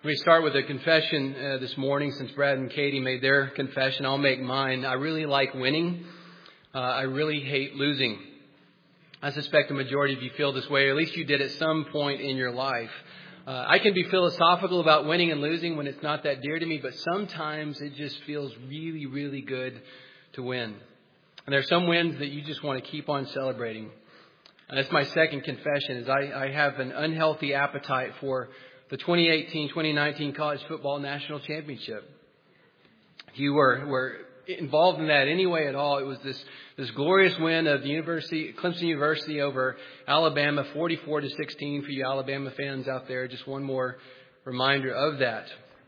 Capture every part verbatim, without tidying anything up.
We start with a confession uh, this morning. Since Brad and Katie made their confession, I'll make mine. I really like winning. Uh, I really hate losing. I suspect the majority of you feel this way, or at least you did at some point in your life. Uh, I can be philosophical about winning and losing when it's not that dear to me, but sometimes it just feels really, really good to win. And there's some wins that you just want to keep on celebrating. And that's my second confession, is I, I have an unhealthy appetite for the twenty eighteen twenty nineteen College Football National Championship. If you were, were involved in that any way at all, it was this, this glorious win of the University, Clemson University over Alabama, forty-four to sixteen for you Alabama fans out there. Just one more reminder of that.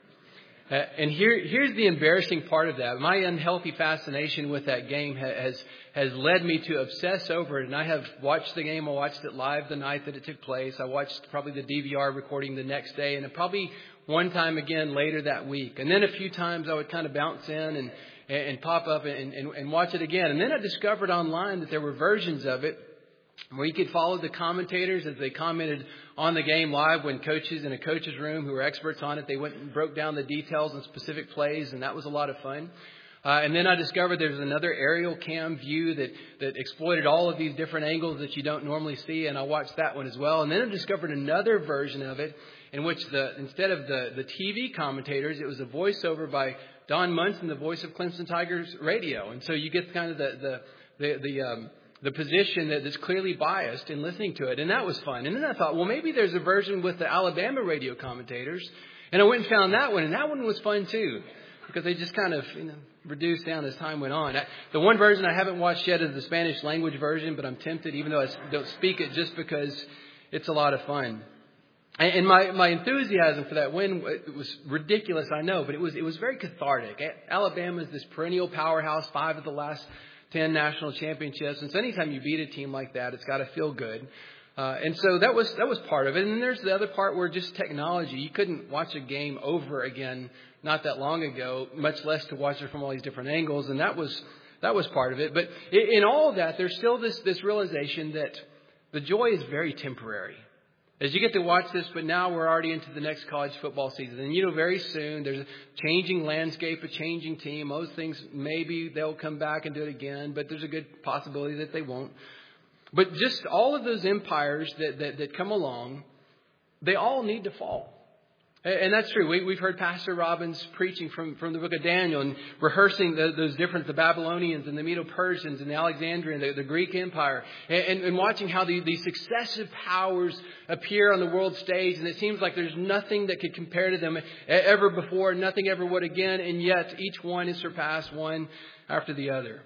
Uh, and here, here's the embarrassing part of that. My unhealthy fascination with that game has has led me to obsess over it. And I have watched the game. I watched it live the night that it took place. I watched probably the D V R recording the next day, and probably one time again later that week. And then a few times I would kind of bounce in and and pop up and, and, and watch it again. And then I discovered online that there were versions of it where you could follow the commentators as they commented on the game live when coaches in a coach's room who were experts on it, they went and broke down the details and specific plays, and that was a lot of fun. Uh, and then I discovered there was another aerial cam view that, that exploited all of these different angles that you don't normally see, and I watched that one as well. And then I discovered another version of it in which the instead of the, the T V commentators, it was a voiceover by Don Munson, the voice of Clemson Tigers radio. And so you get kind of the the the, the um, the position that is clearly biased in listening to it. And that was fun. And then I thought, well, maybe there's a version with the Alabama radio commentators. And I went and found that one. And that one was fun, too, because they just kind of you know, reduced down as time went on. I, the one version I haven't watched yet is the Spanish language version, but I'm tempted, even though I don't speak it, just because it's a lot of fun. And, and my, my enthusiasm for that win it was ridiculous, I know, but it was it was very cathartic. Alabama is this perennial powerhouse, five of the last ten national championships. And so anytime you beat a team like that, it's got to feel good. Uh, and so that was that was part of it. And then there's the other part where just technology. You couldn't watch a game over again not that long ago, much less to watch it from all these different angles. And that was that was part of it. But in all of that, there's still this this realization that the joy is very temporary. As you get to watch this, but now we're already into the next college football season. And, you know, very soon there's a changing landscape, a changing team. Most things, maybe they'll come back and do it again, but there's a good possibility that they won't. But just all of those empires that, that, that come along, they all need to fall. And that's true. We, we've heard Pastor Robbins preaching from, from the book of Daniel and rehearsing the, those different, the Babylonians and the Medo-Persians and the Alexandrian, the, the Greek Empire, and, and watching how the, the successive powers appear on the world stage. And it seems like there's nothing that could compare to them ever before, nothing ever would again. And yet each one is surpassed one after the other.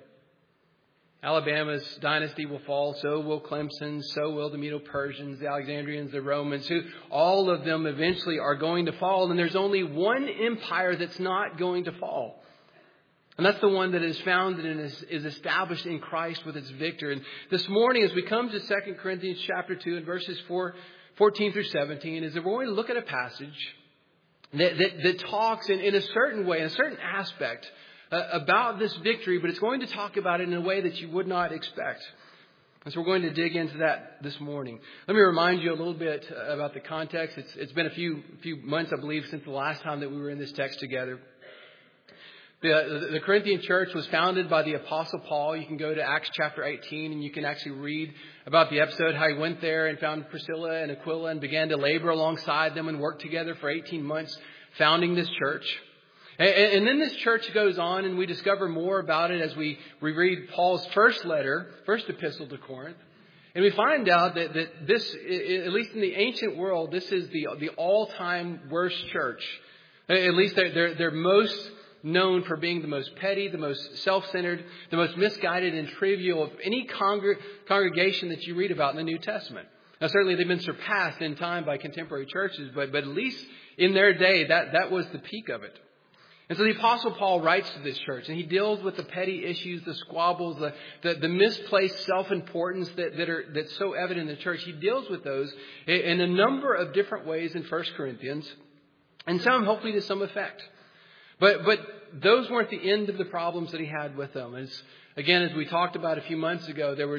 Alabama's dynasty will fall, so will Clemson, so will the Medo-Persians, the Alexandrians, the Romans, who all of them eventually are going to fall. And there's only one empire that's not going to fall. And that's the one that is founded and is, is established in Christ with its victor. And this morning, as we come to Second Corinthians chapter two and verses four, fourteen through seventeen, is that we're going to look at a passage that, that, that talks in, in a certain way, in a certain aspect, Uh, about this victory, but it's going to talk about it in a way that you would not expect. And so we're going to dig into that this morning. Let me remind you a little bit about the context. It's, it's been a few few months, I believe, since the last time that we were in this text together. The, the, the Corinthian church was founded by the Apostle Paul. You can go to Acts chapter eighteen and you can actually read about the episode, how he went there and found Priscilla and Aquila and began to labor alongside them and work together for eighteen months, founding this church. And then this church goes on and we discover more about it as we, we read Paul's first letter, first epistle to Corinth. And we find out that, that this, at least in the ancient world, this is the, the all-time worst church. At least they're, they're, they're most known for being the most petty, the most self-centered, the most misguided and trivial of any congr- congregation that you read about in the New Testament. Now, certainly they've been surpassed in time by contemporary churches, but, but at least in their day, that, that was the peak of it. And so the Apostle Paul writes to this church, and he deals with the petty issues, the squabbles, the, the, the misplaced self-importance that, that are that's so evident in the church. He deals with those in a number of different ways in First Corinthians, and some hopefully to some effect. But but those weren't the end of the problems that he had with them. As again, as we talked about a few months ago, there was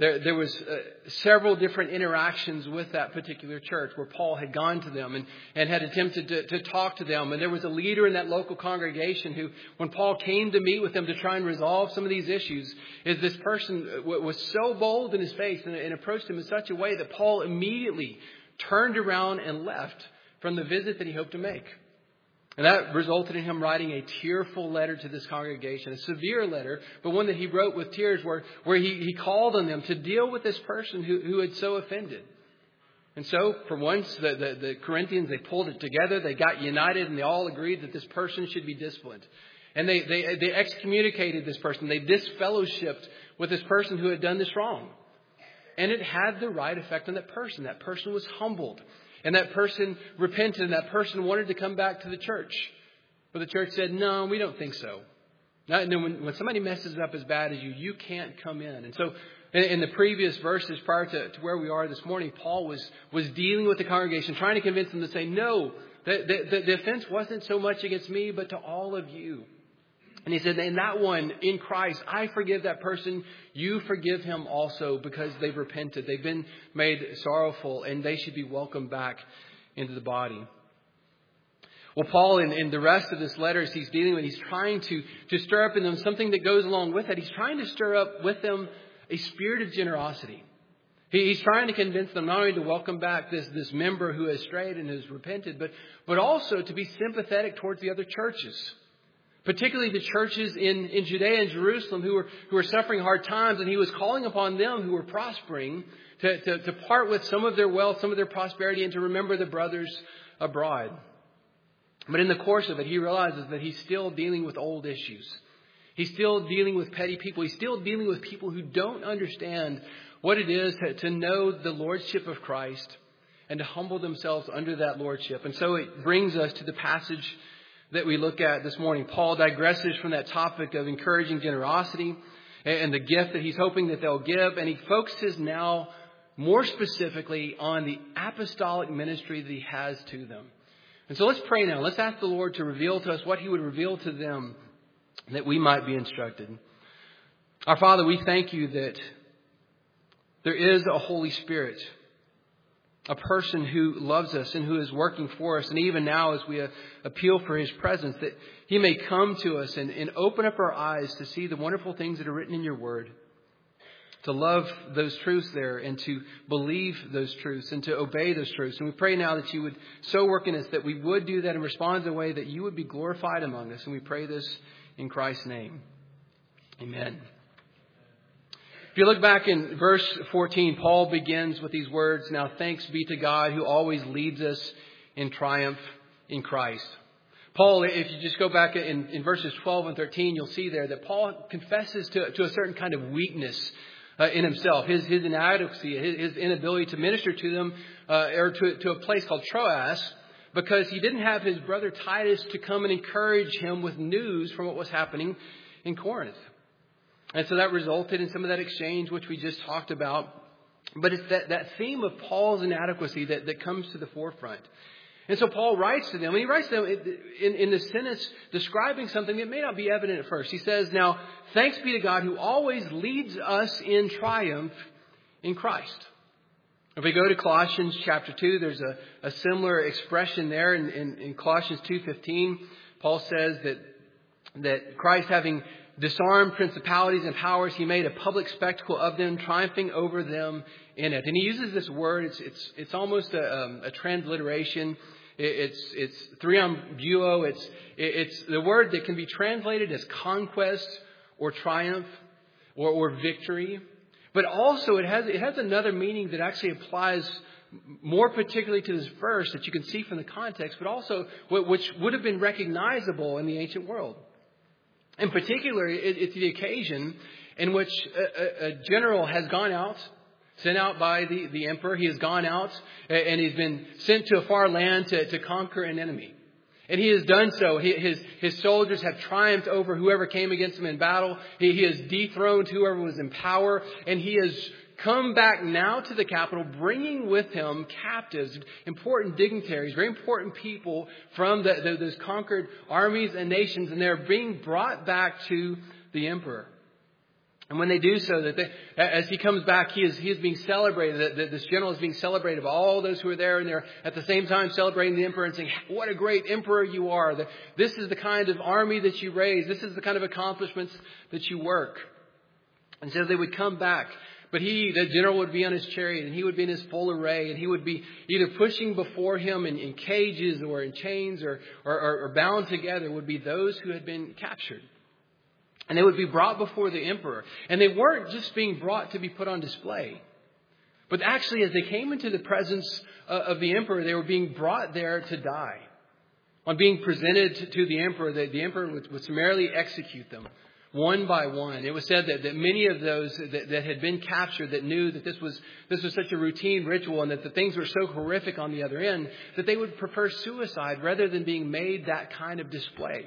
There, there was uh, several different interactions with that particular church where Paul had gone to them and, and had attempted to, to talk to them. And there was a leader in that local congregation who, when Paul came to meet with them to try and resolve some of these issues, is this person was so bold in his face and, and approached him in such a way that Paul immediately turned around and left from the visit that he hoped to make. And that resulted in him writing a tearful letter to this congregation, a severe letter, but one that he wrote with tears where, where he, he called on them to deal with this person who, who had so offended. And so, for once, the, the, the Corinthians, they pulled it together, they got united, and they all agreed that this person should be disciplined. And they, they, they excommunicated this person. They disfellowshipped with this person who had done this wrong. And it had the right effect on that person. That person was humbled. And that person repented, and that person wanted to come back to the church. But the church said, no, we don't think so. And then when, when somebody messes up as bad as you, you can't come in. And so in, in the previous verses prior to, to where we are this morning, Paul was, was dealing with the congregation, trying to convince them to say, no, the, the, the offense wasn't so much against me, but to all of you. And he said, in that one, in Christ, I forgive that person. You forgive him also because they've repented. They've been made sorrowful and they should be welcomed back into the body. Well, Paul, in, in the rest of this letter, as he's dealing with, he's trying to, to stir up in them something that goes along with it. He's trying to stir up with them a spirit of generosity. He, he's trying to convince them not only to welcome back this, this member who has strayed and has repented, but, but also to be sympathetic towards the other churches. Particularly the churches in, in Judea and Jerusalem who were, who were suffering hard times. And he was calling upon them who were prospering to, to, to part with some of their wealth, some of their prosperity, and to remember the brothers abroad. But in the course of it, he realizes that he's still dealing with old issues. He's still dealing with petty people. He's still dealing with people who don't understand what it is to, to know the lordship of Christ and to humble themselves under that lordship. And so it brings us to the passage that we look at this morning. Paul digresses from that topic of encouraging generosity and the gift that he's hoping that they'll give. And he focuses now more specifically on the apostolic ministry that he has to them. And so let's pray now. Let's ask the Lord to reveal to us what he would reveal to them that we might be instructed. Our Father, we thank you that there is a Holy Spirit, a person who loves us and who is working for us. And even now, as we uh, appeal for his presence, that he may come to us and, and open up our eyes to see the wonderful things that are written in your word, to love those truths there and to believe those truths and to obey those truths. And we pray now that you would so work in us that we would do that and respond in a way that you would be glorified among us. And we pray this in Christ's name. Amen. If you look back in verse fourteen, Paul begins with these words, "Now thanks be to God who always leads us in triumph in Christ." Paul, if you just go back in, in verses twelve and thirteen, you'll see there that Paul confesses to, to a certain kind of weakness uh, in himself, his, his inadequacy, his, his inability to minister to them uh, or to, to a place called Troas, because he didn't have his brother Titus to come and encourage him with news from what was happening in Corinth. And so that resulted in some of that exchange, which we just talked about. But it's that, that theme of Paul's inadequacy that, that comes to the forefront. And so Paul writes to them, and he writes to them in, in the sentence describing something that may not be evident at first. He says, "Now, thanks be to God who always leads us in triumph in Christ." If we go to Colossians chapter two, there's a, a similar expression there in, in, in Colossians two fifteen. Paul says that, that Christ, having disarmed principalities and powers, he made a public spectacle of them, triumphing over them in it. And he uses this word. It's it's it's almost a, um, a transliteration. It, it's it's triumbuo. It's it, it's the word that can be translated as conquest or triumph or, or victory. But also it has it has another meaning that actually applies more particularly to this verse that you can see from the context, but also which would have been recognizable in the ancient world. In particular, it's the occasion in which a, a general has gone out, sent out by the, the emperor. He has gone out and he's been sent to a far land to, to conquer an enemy. And he has done so. He, his, his soldiers have triumphed over whoever came against him in battle. He, he has dethroned whoever was in power. And he has come back now to the capital, bringing with him captives, important dignitaries, very important people from the, the, those conquered armies and nations. And they're being brought back to the emperor. And when they do so, that they, as he comes back, he is he is being celebrated. That, that this general is being celebrated by all those who are there, and they're at the same time celebrating the emperor and saying, "What a great emperor you are! That this is the kind of army that you raise. This is the kind of accomplishments that you work." And so they would come back, but he, the general, would be on his chariot, and he would be in his full array, and he would be either pushing before him in, in cages or in chains or, or, or bound together. Would be those who had been captured. And they would be brought before the emperor. And they weren't just being brought to be put on display. But actually, as they came into the presence of the emperor, they were being brought there to die. On being presented to the emperor, the, the emperor would, would summarily execute them one by one. It was said that, that many of those that, that had been captured that knew that this was this was such a routine ritual and that the things were so horrific on the other end that they would prefer suicide rather than being made that kind of display.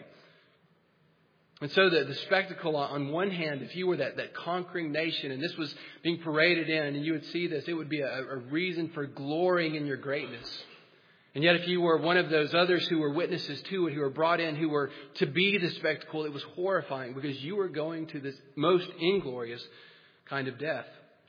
And so the, the spectacle on one hand, if you were that, that conquering nation and this was being paraded in and you would see this, it would be a, a reason for glorying in your greatness. And yet if you were one of those others who were witnesses to it, who were brought in, who were to be the spectacle, it was horrifying because you were going to this most inglorious kind of death.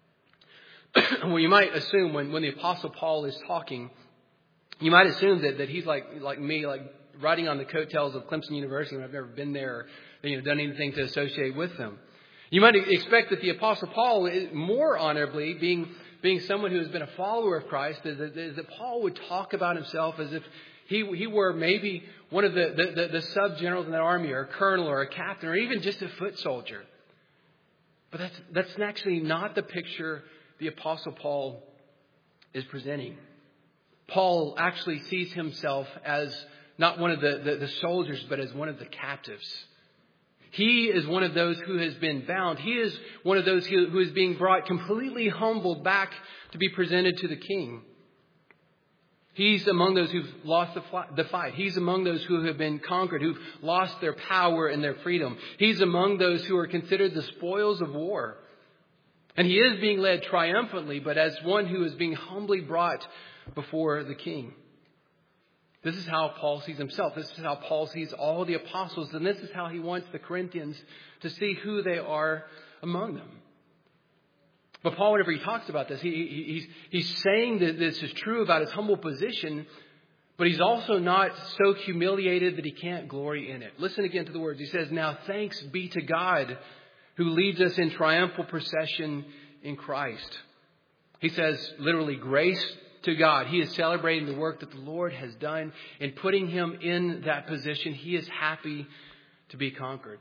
Well, you might assume when, when the Apostle Paul is talking, you might assume that, that he's like, like me, like riding on the coattails of Clemson University when I've never been there or you know, done anything to associate with them. You might expect that the Apostle Paul, is more honorably, being being someone who has been a follower of Christ, is that, is that Paul would talk about himself as if he he were maybe one of the, the, the, the sub-generals in that army, or a colonel, or a captain, or even just a foot soldier. But that's that's actually not the picture the Apostle Paul is presenting. Paul actually sees himself as not one of the, the, the soldiers, but as one of the captives. He is one of those who has been bound. He is one of those who, who is being brought completely humbled back to be presented to the king. He's among those who've lost the, the fight. He's among those who have been conquered, who've lost their power and their freedom. He's among those who are considered the spoils of war. And he is being led triumphantly, but as one who is being humbly brought before the king. This is how Paul sees himself. This is how Paul sees all the apostles. And this is how he wants the Corinthians to see who they are among them. But Paul, whenever he talks about this, he, he, he's, he's saying that this is true about his humble position, but he's also not so humiliated that he can't glory in it. Listen again to the words. He says, "Now thanks be to God who leads us in triumphal procession in Christ." He says, literally, grace to God. He is celebrating the work that the Lord has done in putting him in that position. He is happy to be conquered.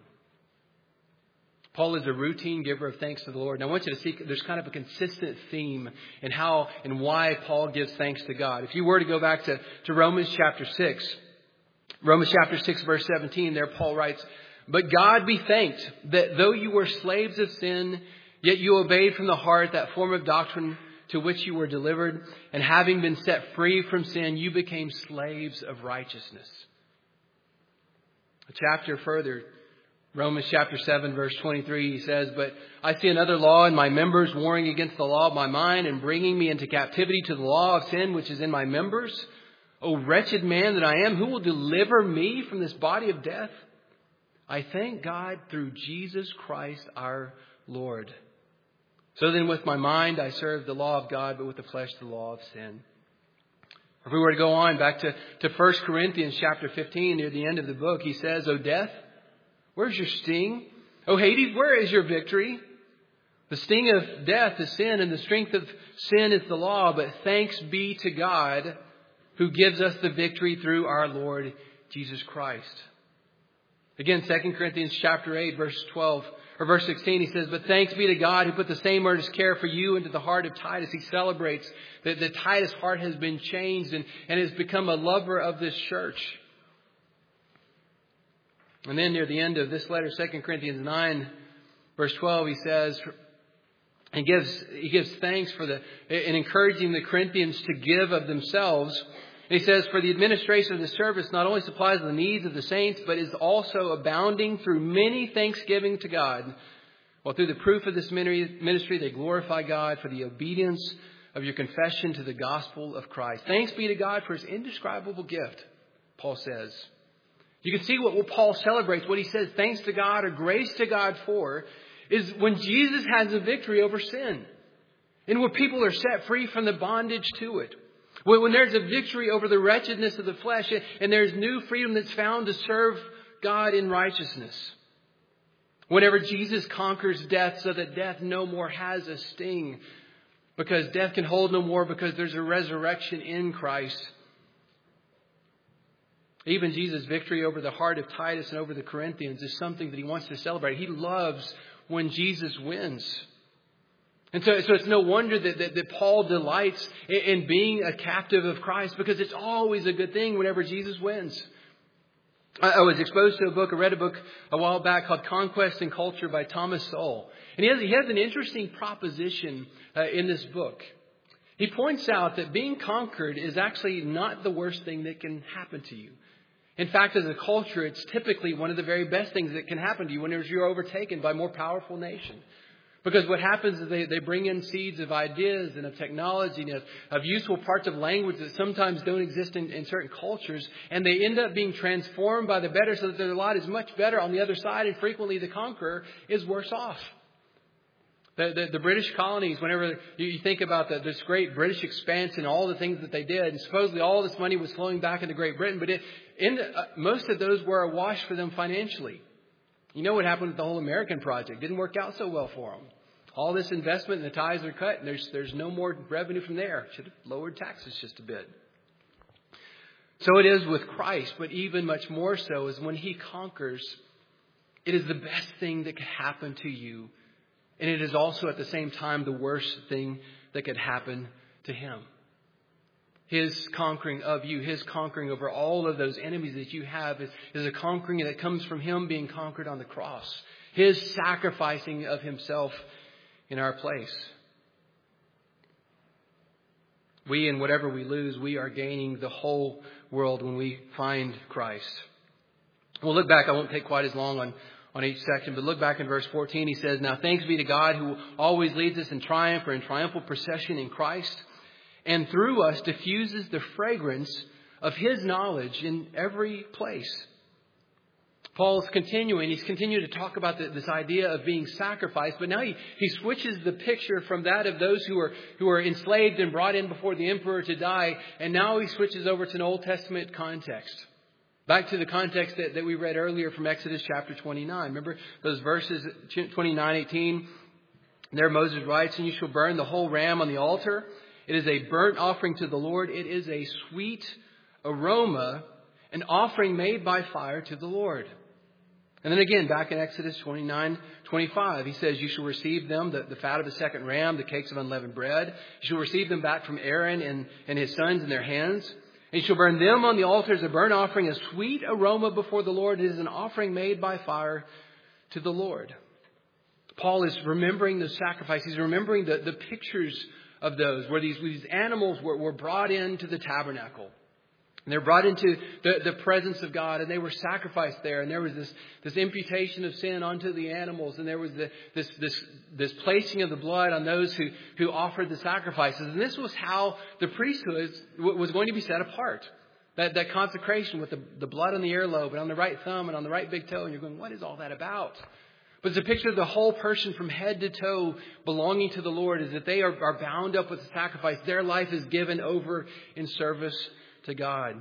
Paul is a routine giver of thanks to the Lord. And I want you to see there's kind of a consistent theme in how and why Paul gives thanks to God. If you were to go back to, to Romans chapter six, Romans chapter six, verse seventeen, there Paul writes, "But God be thanked that though you were slaves of sin, yet you obeyed from the heart that form of doctrine to which you were delivered, and having been set free from sin, you became slaves of righteousness." A chapter further, Romans chapter seven, verse twenty-three, he says, "But I see another law in my members, warring against the law of my mind and bringing me into captivity to the law of sin, which is in my members. O wretched man that I am, who will deliver me from this body of death? I thank God through Jesus Christ our Lord. So then with my mind I serve the law of God, but with the flesh the law of sin." If we were to go on back to, to First Corinthians chapter fifteen, near the end of the book, he says, "O death, where's your sting? O Hades, where is your victory? The sting of death is sin, and the strength of sin is the law. But thanks be to God who gives us the victory through our Lord Jesus Christ." Again, Second Corinthians chapter eight, verse twelve. Or verse sixteen, he says, "But thanks be to God who put the same earnest care for you into the heart of Titus." He celebrates that, that Titus' heart has been changed and, and has become a lover of this church. And then near the end of this letter, Second Corinthians nine, verse twelve, he says, he gives, he gives thanks for the, in encouraging the Corinthians to give of themselves. And he says, "For the administration of the service not only supplies the needs of the saints, but is also abounding through many thanksgiving to God. While through the proof of this ministry, they glorify God for the obedience of your confession to the gospel of Christ." Thanks be to God for his indescribable gift, Paul says. You can see what Paul celebrates, what he says thanks to God or grace to God for, is when Jesus has a victory over sin. And where people are set free from the bondage to it. When, when there's a victory over the wretchedness of the flesh and there's new freedom that's found to serve God in righteousness. Whenever Jesus conquers death so that death no more has a sting. Because death can hold no more because there's a resurrection in Christ. Even Jesus' victory over the heart of Titus and over the Corinthians is something that he wants to celebrate. He loves when Jesus wins. And so, so it's no wonder that, that, that Paul delights in, in being a captive of Christ, because it's always a good thing whenever Jesus wins. I, I was exposed to a book, I read a book a while back called Conquest and Culture by Thomas Sowell. And he has, he has an interesting proposition uh, in this book. He points out that being conquered is actually not the worst thing that can happen to you. In fact, as a culture, it's typically one of the very best things that can happen to you whenever you're overtaken by a more powerful nation. Because what happens is they, they bring in seeds of ideas and of technology and of, of useful parts of language that sometimes don't exist in, in certain cultures. And they end up being transformed by the better so that their lot is much better on the other side. And frequently the conqueror is worse off. The, the, the British colonies, whenever you, you think about the, this great British expansion and all the things that they did, and supposedly all this money was flowing back into Great Britain, but it, in the, uh, most of those were a wash for them financially. You know what happened with the whole American project? Didn't work out so well for them. All this investment and the ties are cut, and there's there's no more revenue from there. Should have lowered taxes just a bit. So it is with Christ, but even much more so is when He conquers, it is the best thing that could happen to you. And it is also at the same time the worst thing that could happen to Him. His conquering of you, His conquering over all of those enemies that you have is, is a conquering that comes from Him being conquered on the cross. His sacrificing of Himself in our place. We, in whatever we lose, we are gaining the whole world when we find Christ. We'll look back. I won't take quite as long on on each section, but look back in verse fourteen. He says, "Now thanks be to God who always leads us in triumph or in triumphal procession in Christ, and through us diffuses the fragrance of His knowledge in every place." Paul's continuing. He's continuing to talk about the, this idea of being sacrificed, but now he, he switches the picture from that of those who are who are enslaved and brought in before the emperor to die, and now he switches over to an Old Testament context. Back to the context that, that we read earlier from Exodus chapter twenty-nine. Remember those verses, twenty-nine, eighteen? There Moses writes, "And you shall burn the whole ram on the altar. It is a burnt offering to the Lord. It is a sweet aroma, an offering made by fire to the Lord." And then again, back in Exodus twenty-nine, twenty-five, he says, "You shall receive them, the, the fat of the second ram, the cakes of unleavened bread. You shall receive them back from Aaron and, and his sons in their hands. And you shall burn them on the altar as a burnt offering, a sweet aroma before the Lord. It is an offering made by fire to the Lord." Paul is remembering the sacrifice. He's remembering the, the pictures of those where these, these animals were, were brought into the tabernacle. And they're brought into the, the presence of God, and they were sacrificed there. And there was this, this imputation of sin onto the animals. And there was the, this, this, this placing of the blood on those who, who offered the sacrifices. And this was how the priesthood was going to be set apart. That, that consecration with the, the blood on the earlobe and on the right thumb and on the right big toe. And you're going, what is all that about? But it's a picture of the whole person from head to toe belonging to the Lord, is that they are, are bound up with the sacrifice. Their life is given over in service to God.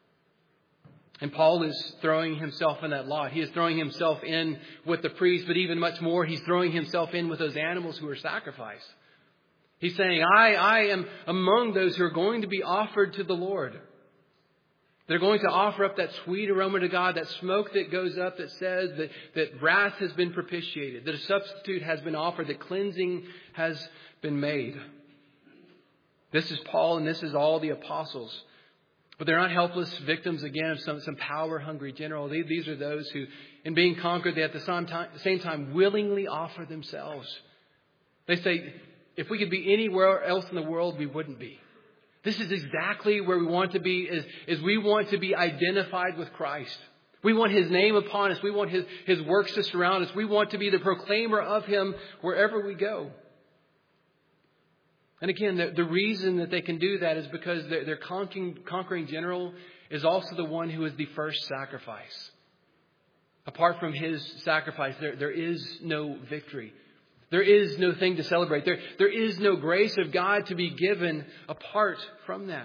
And Paul is throwing himself in that lot. He is throwing himself in with the priest, but even much more, he's throwing himself in with those animals who are sacrificed. He's saying, I, I am among those who are going to be offered to the Lord. They're going to offer up that sweet aroma to God, that smoke that goes up that says that, that wrath has been propitiated, that a substitute has been offered, that cleansing has been made. This is Paul, and this is all the apostles. But they're not helpless victims, again, of some, some power-hungry general. These, these are those who, in being conquered, they at the same time, same time willingly offer themselves. They say, if we could be anywhere else in the world, we wouldn't be. This is exactly where we want to be, is, is we want to be identified with Christ. We want His name upon us. We want His, His works to surround us. We want to be the proclaimer of Him wherever we go. And again, the, the reason that they can do that is because their, their conquering, conquering general is also the one who is the first sacrifice. A Apart from His sacrifice, there, there is no victory. There is no thing to celebrate. There, there is no grace of God to be given apart from that.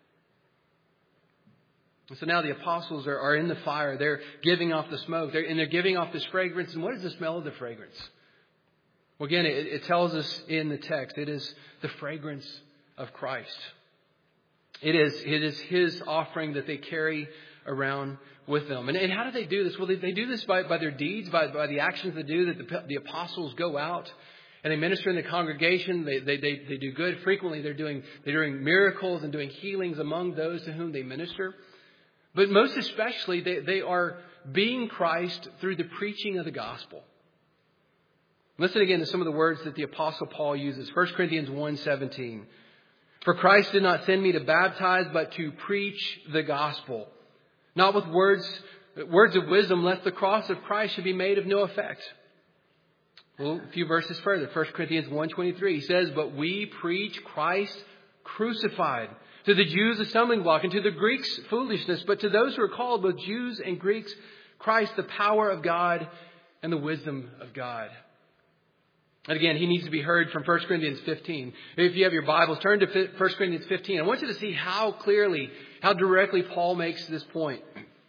And so now the apostles are, are in the fire. They're giving off the smoke. They're, and they're giving off this fragrance. And what is the smell of the fragrance? Well, again, it, it tells us in the text. It is the fragrance of Christ. It is, it is His offering that they carry around with them. And, and how do they do this? Well, they, they do this by, by their deeds, by, by the actions they do, that the, the apostles go out and they minister in the congregation. They, they, they, they do good. Frequently, they're doing, they're doing miracles and doing healings among those to whom they minister. But most especially, they, they are being Christ through the preaching of the gospel. Listen again to some of the words that the Apostle Paul uses. First Corinthians one seventeen. For Christ did not send me to baptize, but to preach the gospel. Not with words, words of wisdom, lest the cross of Christ should be made of no effect. Well, a few verses further. First Corinthians one twenty-three says, but we preach Christ crucified. To the Jews a stumbling block, and to the Greeks foolishness. But to those who are called, both Jews and Greeks, Christ the power of God and the wisdom of God. And again, he needs to be heard from First Corinthians fifteen. If you have your Bibles, turn to First Corinthians fifteen. I want you to see how clearly, how directly Paul makes this point.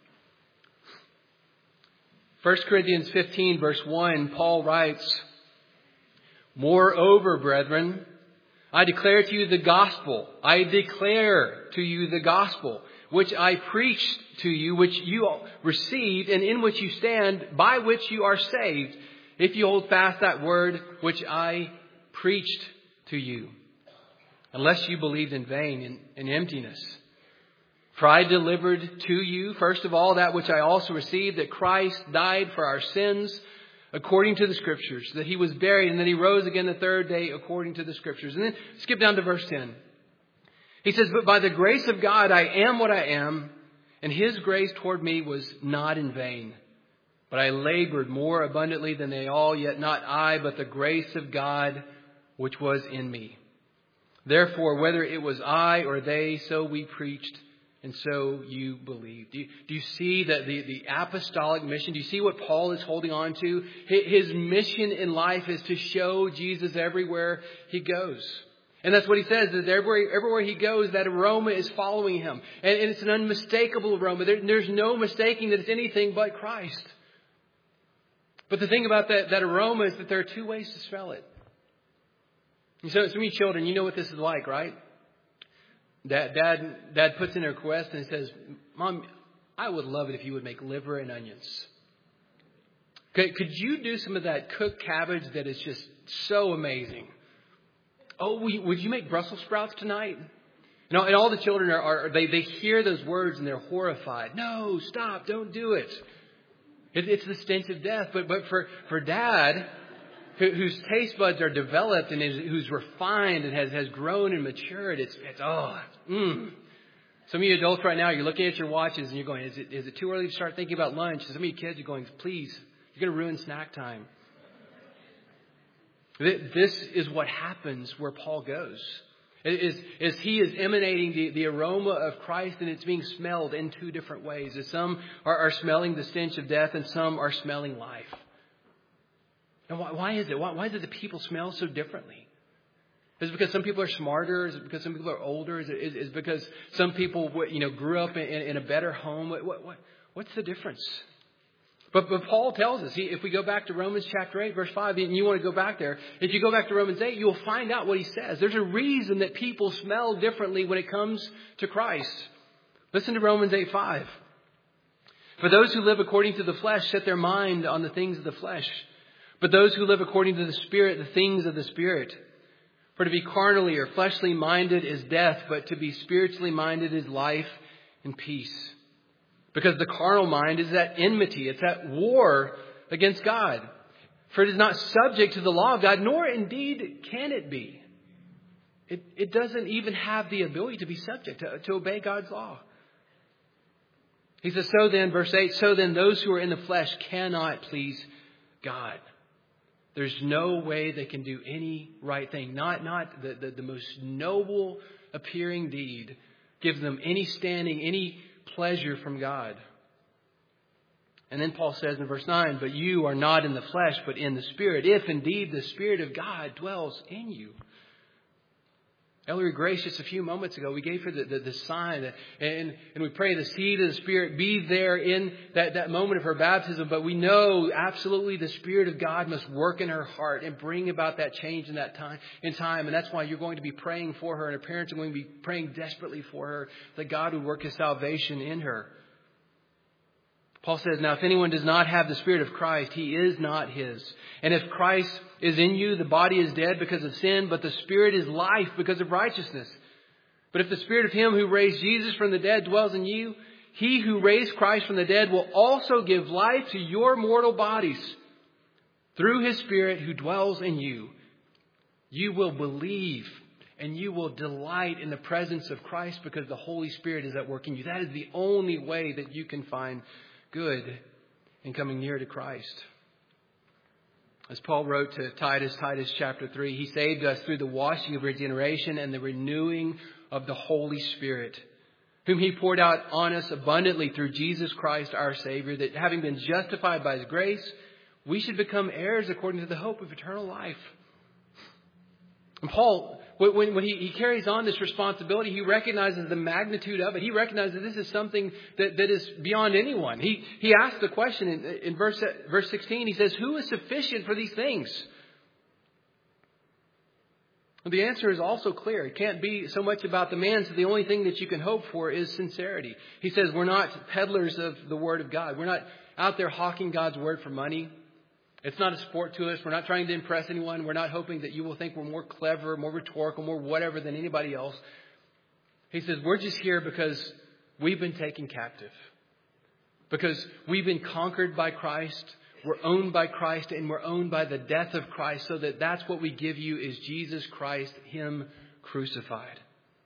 First Corinthians fifteen, verse one, Paul writes, moreover, brethren, I declare to you the gospel. I declare to you the gospel, which I preached to you, which you received, and in which you stand, by which you are saved, if you hold fast that word which I preached to you, unless you believed in vain, in, in emptiness. For I delivered to you, first of all, that which I also received, that Christ died for our sins, according to the Scriptures, that He was buried, and that He rose again the third day, according to the Scriptures. And then skip down to verse ten. He says, but by the grace of God, I am what I am, and His grace toward me was not in vain. But I labored more abundantly than they all, yet not I, but the grace of God which was in me. Therefore, whether it was I or they, so we preached, and so you believed. Do you, do you see that the, the apostolic mission? Do you see what Paul is holding on to? His mission in life is to show Jesus everywhere he goes. And that's what he says, that everywhere, everywhere he goes, that aroma is following him. And, and it's an unmistakable aroma. There, there's no mistaking that it's anything but Christ. But the thing about that, that aroma is that there are two ways to smell it. And so, some of you children, you know what this is like, right? Dad, dad, dad puts in a request and says, Mom, I would love it if you would make liver and onions. Could, could you do some of that cooked cabbage that is just so amazing? Oh, would you make Brussels sprouts tonight? You know, and all the children are, are they, they hear those words and they're horrified. No, stop, don't do it. it it's the stench of death. But but for, for Dad, who, whose taste buds are developed and is, who's refined and has, has grown and matured, it's, it's oh, mmm. Some of you adults right now, you're looking at your watches and you're going, is it is it too early to start thinking about lunch? And some of you kids are going, please, you're going to ruin snack time. This is what happens where Paul goes. It is, is he is emanating the, the aroma of Christ, and it's being smelled in two different ways. As some are, are smelling the stench of death and some are smelling life. And why, why is it? Why, why do the people smell so differently? Is it because some people are smarter? Is it because some people are older? Is it, is, is it because some people, you know, grew up in, in a better home? What, what, what's the difference? But, but Paul tells us, he, if we go back to Romans chapter eight, verse five, and you want to go back there, if you go back to Romans eight, you'll find out what he says. There's a reason that people smell differently when it comes to Christ. Listen to Romans eight five. For those who live according to the flesh set their mind on the things of the flesh. But those who live according to the Spirit, the things of the Spirit. For to be carnally or fleshly minded is death, but to be spiritually minded is life and peace. Because the carnal mind is at enmity. It's at war against God. For it is not subject to the law of God, nor indeed can it be. It, it doesn't even have the ability to be subject, to, to obey God's law. He says, so then, verse eight, so then those who are in the flesh cannot please God. There's no way they can do any right thing. Not, not the, the, the most noble appearing deed gives them any standing, any pleasure from God. And then Paul says in verse nine, but you are not in the flesh, but in the Spirit, if indeed the Spirit of God dwells in you. Ellery Grace, just a few moments ago, we gave her the, the, the sign, that, and, and we pray the seed of the Spirit be there in that, that moment of her baptism. But we know absolutely the Spirit of God must work in her heart and bring about that change in that time, in time. And that's why you're going to be praying for her, and her parents are going to be praying desperately for her, that God would work His salvation in her. Paul says, now if anyone does not have the Spirit of Christ, he is not his. And if Christ is in you, the body is dead because of sin, but the Spirit is life because of righteousness. But if the Spirit of Him who raised Jesus from the dead dwells in you, He who raised Christ from the dead will also give life to your mortal bodies through His Spirit who dwells in you. You will believe and you will delight in the presence of Christ because the Holy Spirit is at work in you. That is the only way that you can find good in coming near to Christ. As Paul wrote to Titus, Titus chapter three, He saved us through the washing of regeneration and the renewing of the Holy Spirit, whom He poured out on us abundantly through Jesus Christ our Savior, that having been justified by His grace, we should become heirs according to the hope of eternal life. And Paul, when, when he, he carries on this responsibility, he recognizes the magnitude of it. He recognizes this is something that, that is beyond anyone. He, he asks the question in, in verse, verse sixteen. He says, who is sufficient for these things? Well, the answer is also clear. It can't be so much about the man. So the only thing that you can hope for is sincerity. He says we're not peddlers of the Word of God. We're not out there hawking God's Word for money. It's not a sport to us. We're not trying to impress anyone. We're not hoping that you will think we're more clever, more rhetorical, more whatever than anybody else. He says we're just here because we've been taken captive. Because we've been conquered by Christ. We're owned by Christ, and we're owned by the death of Christ, so that that's what we give you is Jesus Christ, Him crucified.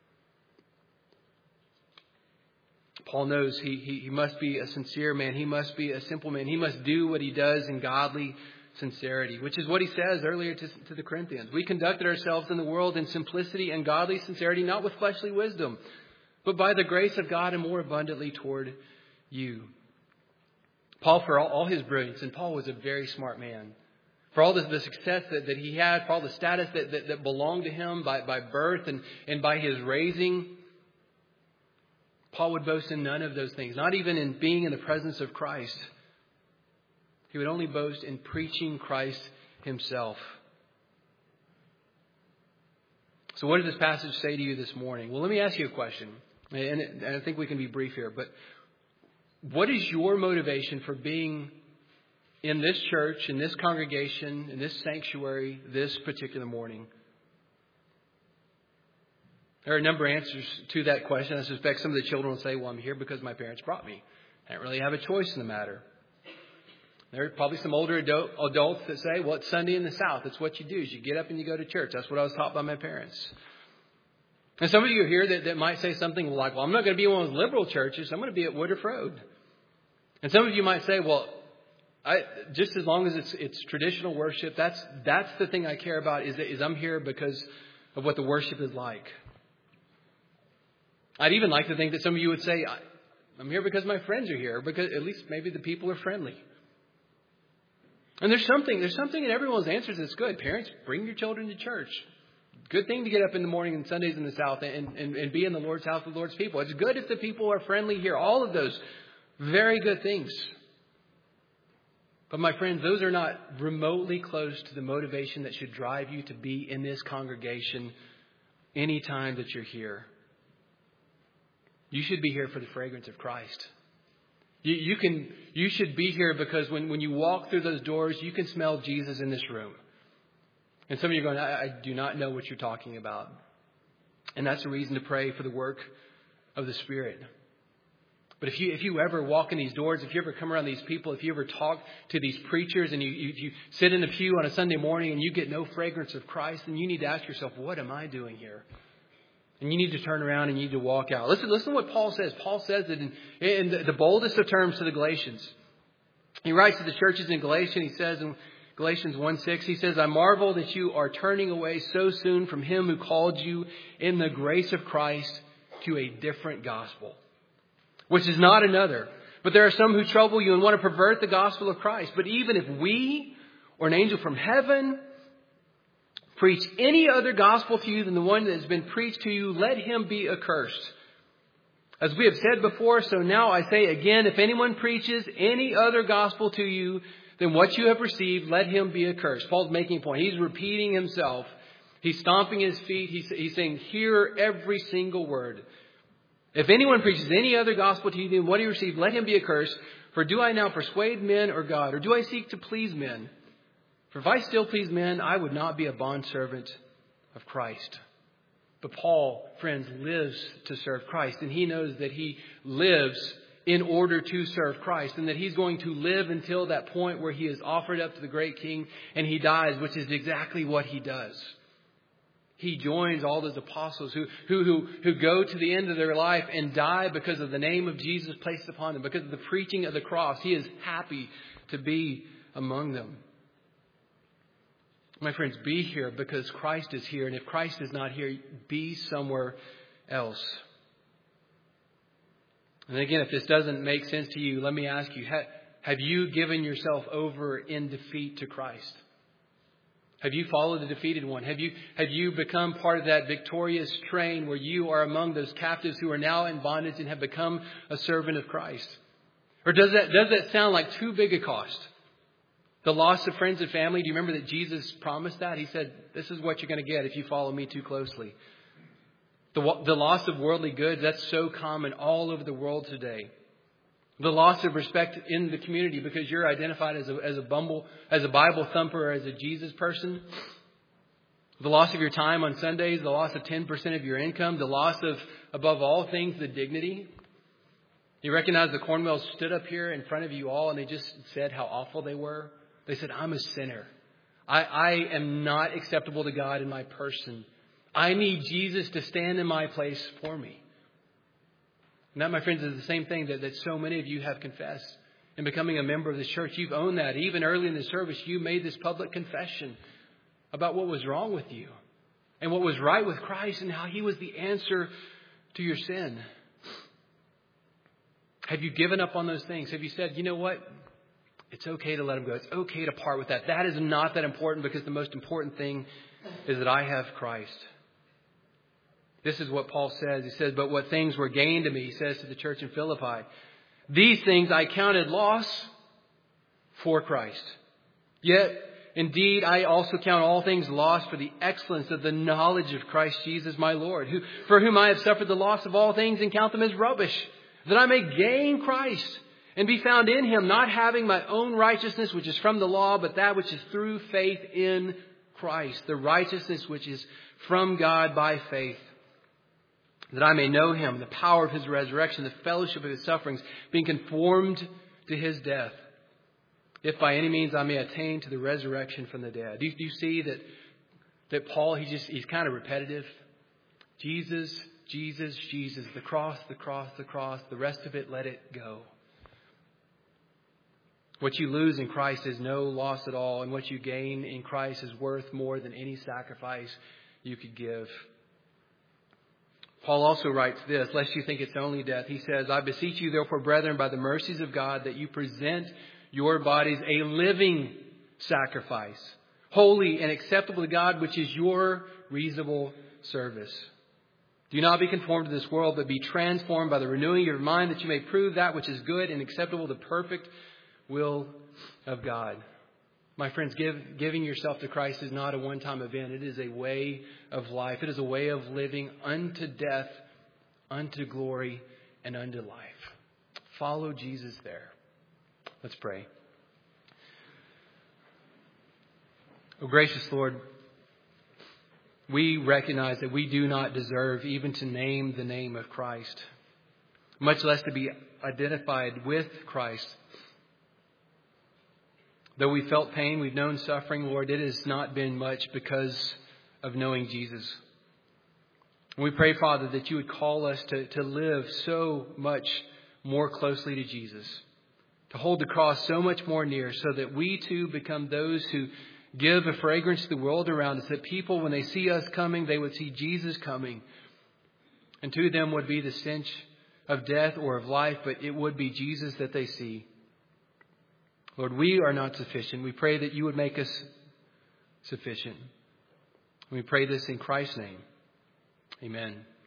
Paul knows he, he, he must be a sincere man. He must be a simple man. He must do what he does in godly sincerity, which is what he says earlier to, to the Corinthians. We conducted ourselves in the world in simplicity and godly sincerity, not with fleshly wisdom, but by the grace of God and more abundantly toward you. Paul, for all, all his brilliance, and Paul was a very smart man, for all the, the success that, that he had, for all the status that, that, that belonged to him by, by birth and, and by his raising, Paul would boast in none of those things, not even in being in the presence of Christ. He would only boast in preaching Christ Himself. So what does this passage say to you this morning? Well, let me ask you a question, and, and I think we can be brief here, but what is your motivation for being in this church, in this congregation, in this sanctuary, this particular morning? There are a number of answers to that question. I suspect some of the children will say, well, I'm here because my parents brought me. I don't really have a choice in the matter. There are probably some older adults that say, well, it's Sunday in the South. It's what you do is you get up and you go to church. That's what I was taught by my parents. And some of you are here that, that might say something like, well, I'm not going to be in one of those liberal churches. I'm going to be at Woodruff Road. And some of you might say, well, I, just as long as it's, it's traditional worship, that's that's the thing I care about is, is I'm here because of what the worship is like. I'd even like to think that some of you would say, I'm here because my friends are here, because at least maybe the people are friendly. And there's something, there's something in everyone's answers that's good. Parents, bring your children to church. Good thing to get up in the morning and Sundays in the South and, and, and be in the Lord's house with the Lord's people. It's good if the people are friendly here. All of those, very good things. But my friends, those are not remotely close to the motivation that should drive you to be in this congregation any time that you're here. You should be here for the fragrance of Christ. You, you can, you should be here because when, when you walk through those doors, you can smell Jesus in this room. And some of you are going, I, I do not know what you're talking about. And that's a reason to pray for the work of the Spirit. But if you if you ever walk in these doors, if you ever come around these people, if you ever talk to these preachers and you, you, you sit in a pew on a Sunday morning and you get no fragrance of Christ, then you need to ask yourself, what am I doing here? And you need to turn around and you need to walk out. Listen, listen to what Paul says. Paul says it in, in the, the boldest of terms to the Galatians. He writes to the churches in Galatia, he says in Galatians one six, he says, I marvel that you are turning away so soon from Him who called you in the grace of Christ to a different gospel, which is not another. But there are some who trouble you and want to pervert the gospel of Christ. But even if we or an angel from heaven preach any other gospel to you than the one that has been preached to you, let him be accursed. As we have said before, so now I say again, if anyone preaches any other gospel to you than what you have received, let him be accursed. Paul's making a point. He's repeating himself. He's stomping his feet. He's, he's saying, hear every single word. If anyone preaches any other gospel to you than what he received, let him be accursed. For do I now persuade men or God? Or do I seek to please men? For if I still please men, I would not be a bondservant of Christ. But Paul, friends, lives to serve Christ. And he knows that he lives in order to serve Christ. And that he's going to live until that point where he is offered up to the great King and he dies, which is exactly what he does. He joins all those apostles who, who, who, who go to the end of their life and die because of the name of Jesus placed upon them, because of the preaching of the cross. He is happy to be among them. My friends, be here because Christ is here. And if Christ is not here, be somewhere else. And again, if this doesn't make sense to you, let me ask you, have you given yourself over in defeat to Christ? Have you followed the defeated one? Have you, have you become part of that victorious train where you are among those captives who are now in bondage and have become a servant of Christ? Or does that, does that sound like too big a cost? The loss of friends and family, do you remember that Jesus promised that? He said, this is what you're going to get if you follow me too closely. The, the loss of worldly goods, that's so common all over the world today. The loss of respect in the community because you're identified as a, as a bumble, as a Bible thumper, or as a Jesus person. The loss of your time on Sundays, the loss of ten percent of your income, the loss of, above all things, the dignity. You recognize the Cornwells stood up here in front of you all and they just said how awful they were. They said, I'm a sinner. I, I am not acceptable to God in my person. I need Jesus to stand in my place for me. And that, my friends, is the same thing that, that so many of you have confessed. In becoming a member of this church, you've owned that. Even early in the service, you made this public confession about what was wrong with you and what was right with Christ and how he was the answer to your sin. Have you given up on those things? Have you said, you know what? It's okay to let him go. It's okay to part with that. That is not that important because the most important thing is that I have Christ. This is what Paul says. He says, but what things were gained to me, he says to the church in Philippi, these things I counted loss for Christ. Yet, indeed, I also count all things lost for the excellence of the knowledge of Christ Jesus my Lord, who, for whom I have suffered the loss of all things and count them as rubbish, that I may gain Christ and be found in him, not having my own righteousness, which is from the law, but that which is through faith in Christ, the righteousness which is from God by faith, that I may know him, the power of his resurrection, the fellowship of his sufferings, being conformed to his death, if by any means I may attain to the resurrection from the dead. Do you, do you see that, that Paul, he just, he's kind of repetitive? Jesus, Jesus, Jesus, the cross, the cross, the cross, the rest of it, let it go. What you lose in Christ is no loss at all, and what you gain in Christ is worth more than any sacrifice you could give. Paul also writes this, lest you think it's only death. He says, I beseech you, therefore, brethren, by the mercies of God, that you present your bodies a living sacrifice, holy and acceptable to God, which is your reasonable service. Do not be conformed to this world, but be transformed by the renewing of your mind, that you may prove that which is good and acceptable, the perfect will of God. My friends, give, giving yourself to Christ is not a one-time event. It is a way of life. It is a way of living unto death, unto glory, and unto life. Follow Jesus there. Let's pray. Oh, gracious Lord, we recognize that we do not deserve even to name the name of Christ, much less to be identified with Christ. Though we felt pain, we've known suffering, Lord, it has not been much because of knowing Jesus. And we pray, Father, that you would call us to, to live so much more closely to Jesus, to hold the cross so much more near, so that we too become those who give a fragrance to the world around us, that people, when they see us coming, they would see Jesus coming. And to them would be the stench of death or of life, but it would be Jesus that they see. Lord, we are not sufficient. We pray that you would make us sufficient. We pray this in Christ's name. Amen.